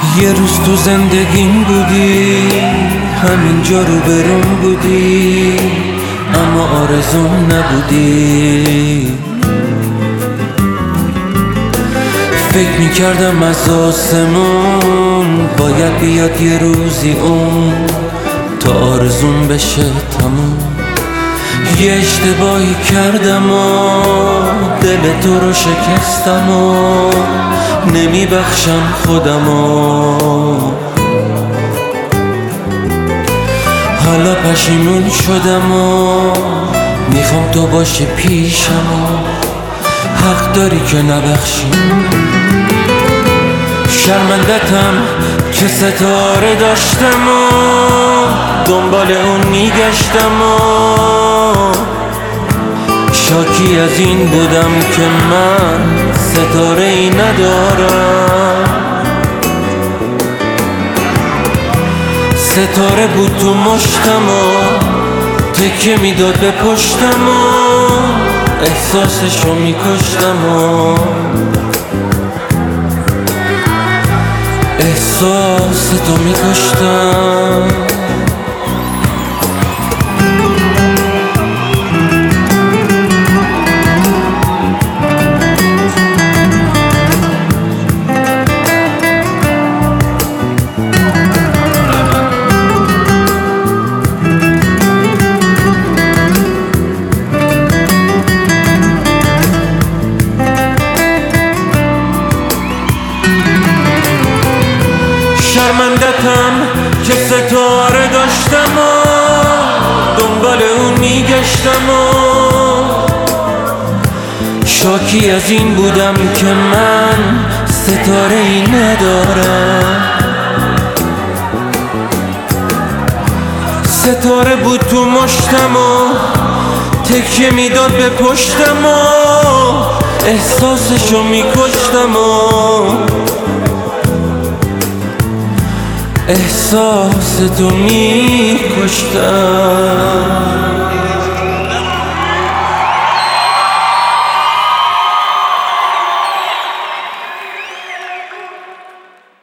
یه روز تو زندگیم بودی، همینجا رو برم بودی، اما آرزوم نبودی. فکر میکردم از آسمون باید بیاد یه روزی اون تا آرزوم بشه تموم. یه اشتباهی کردم و دل تو رو شکستم و نمیبخشم خودم و حالا پشیمون شدم و میخوام تو باشی پیشم و حق داری که نبخشی. شرمندتم که ستاره داشتم و دنبال اون میگشتم و شاکی از این بودم که من ستاره ای ندارم. ستاره بود تو مشتم و تکه میداد به پشتم و احساسشو میکشتم و احساس تو میکشتم. شرمندتم که ستاره داشتم و دنبال اون میگشتم و شاکی از این بودم که من ستاره ای ندارم. ستاره بود تو مشتم و تکیه میداد به پشتم و احساسشو میکشتم و احساس تو میکشتم.